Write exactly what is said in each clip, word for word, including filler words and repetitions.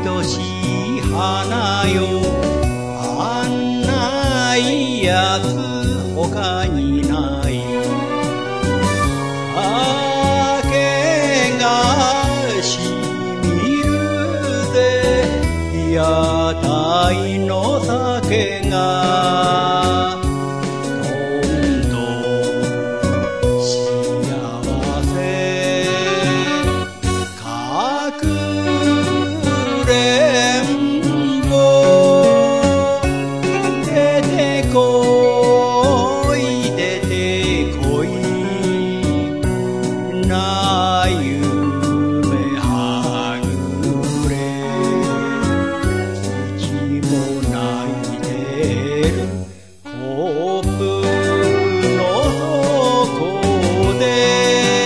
愛しい花よあんないやつ他にない酒がしみるぜ屋台の酒がどんどん幸せかくれんぼ出てこい出てこいな夢はぐれうちも泣いてるコップの底で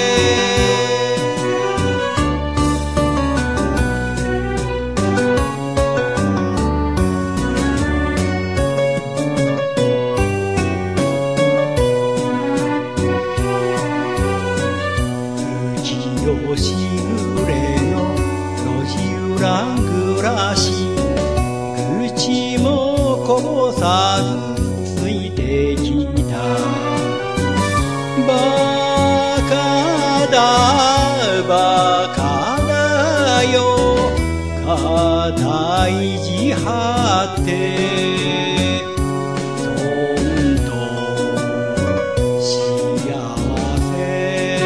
よしぐれの路地裏暮らし口もこぼさずついてきたバカだバカだよ固い意地張ってどんどん幸せ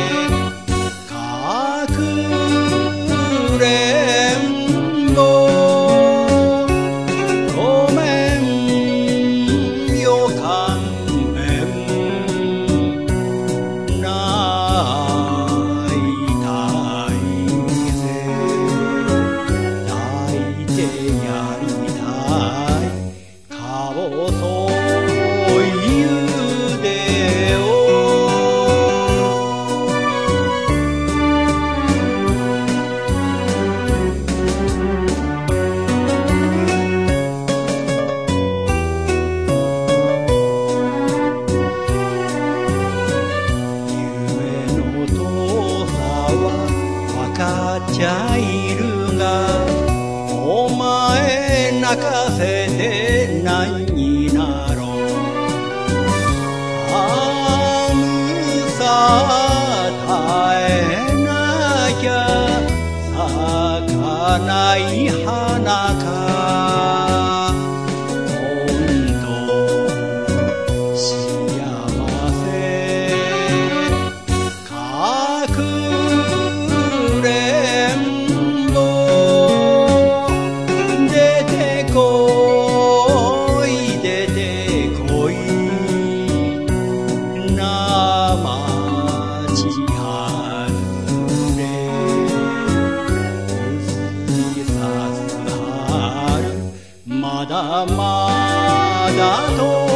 かくれんぼごめんよ勘弁泣いたいぜ泣いてやりたいかぼそいゆでをわかっちゃいるがお前泣かせて何になろう寒さ耐えなきゃ咲かない花か今度幸せかくれんぼ出てこい出てこいなまちはぐれ薄いさす春まだまだと